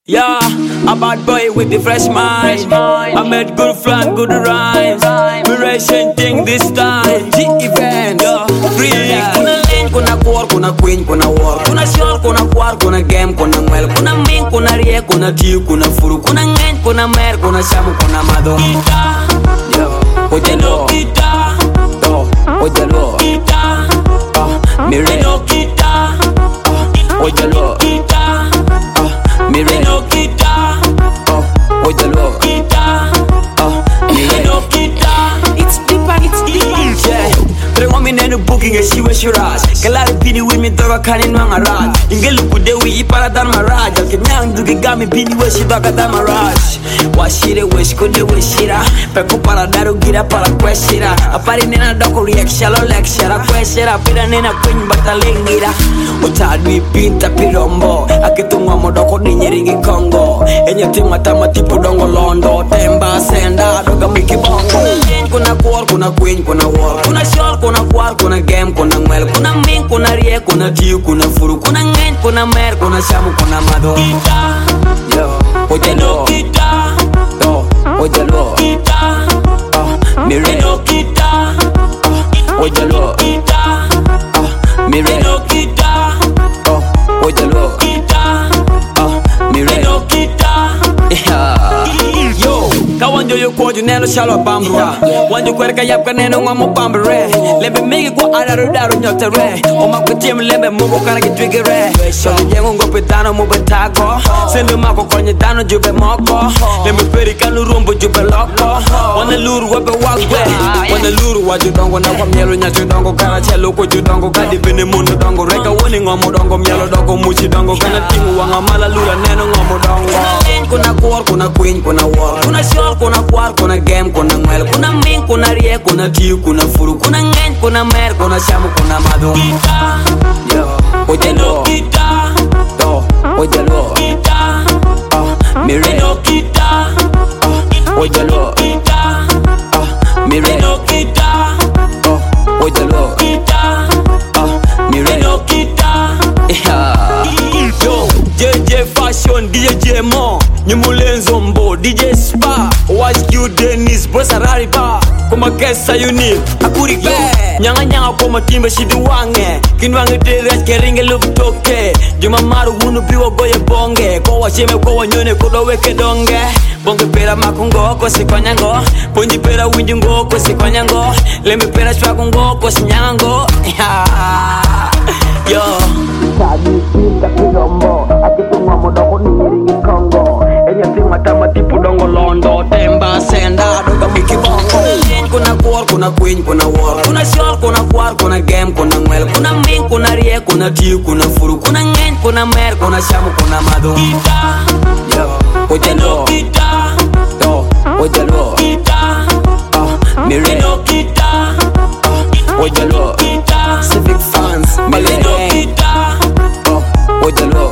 Yeah, a bad boy with the fresh mind. I made good flan, good rhymes. We racing thing this time. The event, free. Kuna lane, kuna core, kuna queen, kuna war. Kuna short, kuna quar, kuna game, kuna mel. Kuna ming, kuna rie, kuna tiu, kuna furu. Kuna ngen, kuna mer, kuna shamu, kuna mado. Kita, ojelo, kita, ojelo, kita, mire, kita, ojelo, kita. Mire no kita, ojalo kita, mire no kita. It's deeper, yeah. Tremo mi nenu booking e shiwe shiraj. Kalari bini with me doga kani nwanga raj. Ingelu kudewi ipara dharma raj. Alke nyang duge gami bini we shidoga dharma raj. Washire wish kude wishira. Peku para daru gira para kweshira. Apari nena doko reaction lo lecture. Kweshira pira nena queen batalingira. Otadwi pinta pirombo. Akitunga modoko ninyeringi Kongo. Enye tima tama tipu dongo londo. Temba senda doga miki bongo. Kuna core, kuna queen, kuna war. Kuna short, kuna quar, kuna game, kuna mel. Kuna ming, kuna rie, kuna tiu, kuna furu. Kuna ngen, kuna mer, kuna shamu, kuna mado. Kita, ojelo, kita, ojelo, kita, mire no kita, ojelo, kita, mire no kita, ojelo, kita, mire no kita. Yo, kawanjo yo koju neno shalo bambra. Wanjo kwerka yapka neno ngamo bambare. Lembe migi kwa adaru daru nyotere. Oma kutim lembe mugo kana kitwigere. Shalo jengo ngope tano mube tako. Sendo mako konye tano jube moko. Lembe peri kanu rumbo jube loko. Wana luru wepe wakwe. Wana luru waju dongo na kwa mielo nyachu dongo. Kana chelo kuju dongo kadi bine mundo dongo. Reka wani ngomo dongo mielo dongo muchi dongo. Kana tingu wanga mala lura neno ngomo dongo. Kuna core, kuna queen, kuna war. Kuna short, kuna quar, kuna game, kuna mel. Kuna ming, kuna rie, kuna tiu, kuna furu. Kuna ngen, kuna mer, kuna shamu, kuna mado. Kita, ojelo, kita, ojelo, kita, mire no kita, ojelo, kita, mire no kita, ojelo, kita, mire no kita. Yo, JJ Fashion, DJ Mo, Nyumulenzo Mbo, DJ Spa, Watch Q Dennis, Brosa Rariba, Kuma Kesa Unil, Akuri Be, Nyanga Nyanga Poma Timba Shiduwange, Kinwange Teraj Keringe Luptoke, Juma Maru Wunu Piwa Goye Bonge, Kowa Sheme Kowa Nyone Kodo Weke Donge, Bonge Pera Makungo, Kosi Kwanyango, Ponji Pera Winjungo, Kosi Kwanyango, Lembe Pera Chwakungo, Kosi Nyango, Yo, Sadi Pinta Pirombo, Akitunga Modoko Niringi Kongo, Enya Tima Tama Tipu Dongo Londo, Temba Senda, Doga Miki Bongo. Kuna core, kuna queen, kuna war. Kuna short, kuna quar, kuna game, kuna mel. Kuna ming, kuna rie, kuna tiu, kuna furu. Kuna ngen, kuna mer, kuna shamu, kuna mado. Kita, ojelo, kita, ojelo, kita, mire no kita, ojelo, kita, civic fans, mire no kita, ojelo.